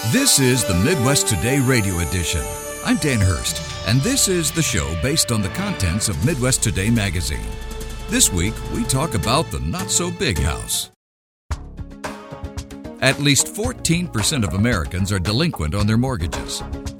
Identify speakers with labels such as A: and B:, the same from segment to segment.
A: This is the Midwest Today Radio Edition. I'm Dan Hurst, and this is the show based on the contents of Midwest Today magazine. This week, we talk about the not-so-big house. At least 14% of Americans are delinquent on their mortgages.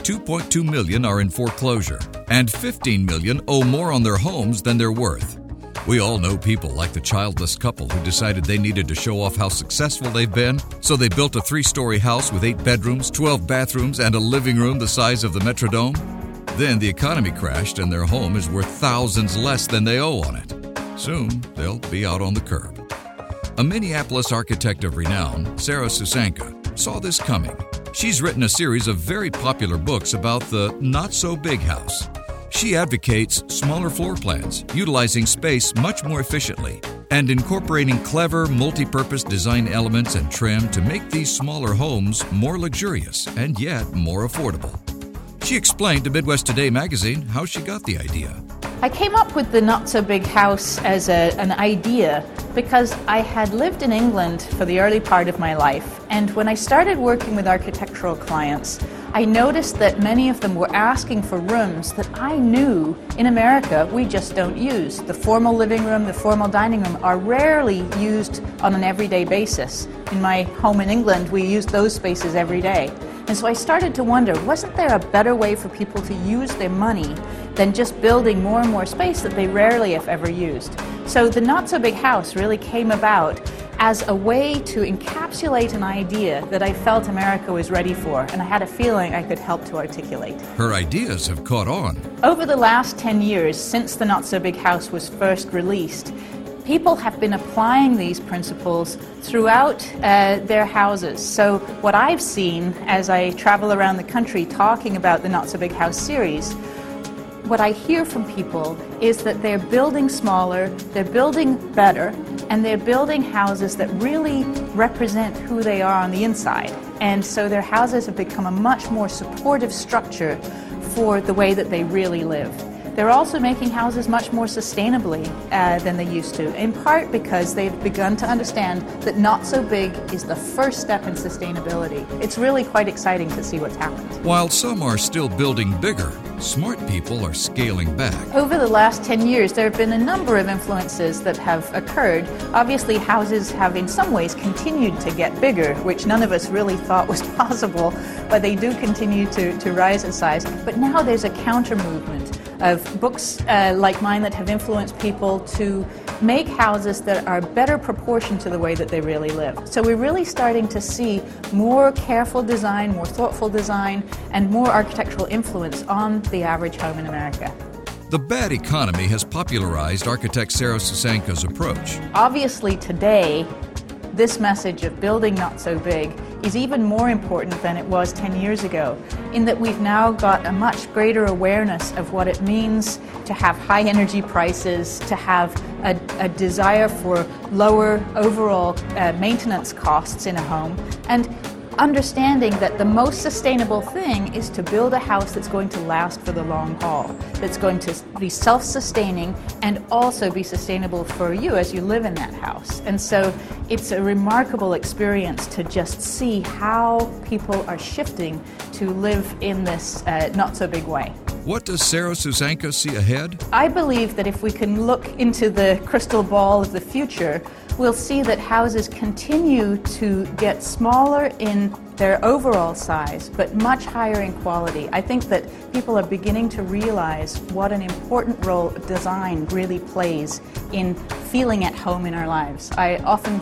A: 2.2 million are in foreclosure, and 15 million owe more on their homes than they're worth. We all know people like the childless couple who decided they needed to show off how successful they've been, so they built a 3-story house with 8 bedrooms, 12 bathrooms, and a living room the size of the Metrodome. Then the economy crashed and their home is worth thousands less than they owe on it. Soon, they'll be out on the curb. A Minneapolis architect of renown, Sarah Susanka, saw this coming. She's written a series of very popular books about the not-so-big house. She advocates smaller floor plans, utilizing space much more efficiently, and incorporating clever, multi-purpose design elements and trim to make these smaller homes more luxurious and yet more affordable. She explained to Midwest Today magazine how she got the idea.
B: I came up with the not-so-big house as an idea because I had lived in England for the early part of my life, and when I started working with architectural clients, I noticed that many of them were asking for rooms that I knew in America we just don't use. The formal living room, the formal dining room are rarely used on an everyday basis. In my home in England, we use those spaces every day. And so I started to wonder, wasn't there a better way for people to use their money than just building more and more space that they rarely, if ever, used? So the not-so-big house really came about as a way to encapsulate an idea that I felt America was ready for, and I had a feeling I could help to articulate.
A: Her ideas have caught on.
B: Over the last 10 years, since the not-so-big house was first released, people have been applying these principles throughout their houses. So what I've seen as I travel around the country talking about the Not-So-Big House series, what I hear from people is that they're building smaller, they're building better, and they're building houses that really represent who they are on the inside. And so their houses have become a much more supportive structure for the way that they really live. They're also making houses much more sustainably than they used to, in part because they've begun to understand that not so big is the first step in sustainability. It's really quite exciting to see what's happened.
A: While some are still building bigger, smart people are scaling back.
B: Over the last 10 years, there have been a number of influences that have occurred. Obviously, houses have in some ways continued to get bigger, which none of us really thought was possible, but they do continue to rise in size. But now there's a counter movement of books like mine that have influenced people to make houses that are better proportioned to the way that they really live. So we're really starting to see more careful design, more thoughtful design, and more architectural influence on the average home in America.
A: The bad economy has popularized architect Sarah Susanka's approach.
B: Obviously today, this message of building not so big is even more important than it was 10 years ago, in that we've now got a much greater awareness of what it means to have high energy prices, to have a desire for lower overall maintenance costs in a home, and understanding that the most sustainable thing is to build a house that's going to last for the long haul, that's going to be self-sustaining and also be sustainable for you as you live in that house. And so it's a remarkable experience to just see how people are shifting to live in this not so big way.
A: What does Sarah Susanka see ahead?
B: I believe that if we can look into the crystal ball of the future, we'll see that houses continue to get smaller in their overall size, but much higher in quality. I think that people are beginning to realize what an important role design really plays in feeling at home in our lives. I often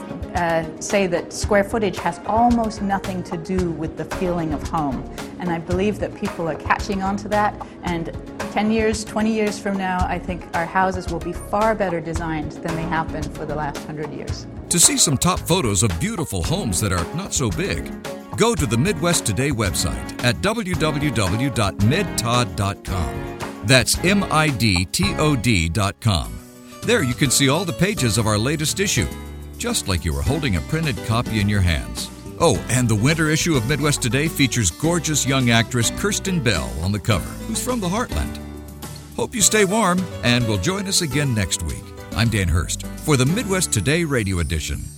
B: say that square footage has almost nothing to do with the feeling of home, and I believe that people are catching on to that, and 10 years, 20 years from now, I think our houses will be far better designed than they have been for the last 100 years.
A: To see some top photos of beautiful homes that are not so big, go to the Midwest Today website at www.midtod.com. That's MIDTOD.com. There you can see all the pages of our latest issue, just like you were holding a printed copy in your hands. Oh, and the winter issue of Midwest Today features gorgeous young actress Kirsten Bell on the cover, who's from the Heartland. Hope you stay warm, and will join us again next week. I'm Dan Hurst for the Midwest Today Radio Edition.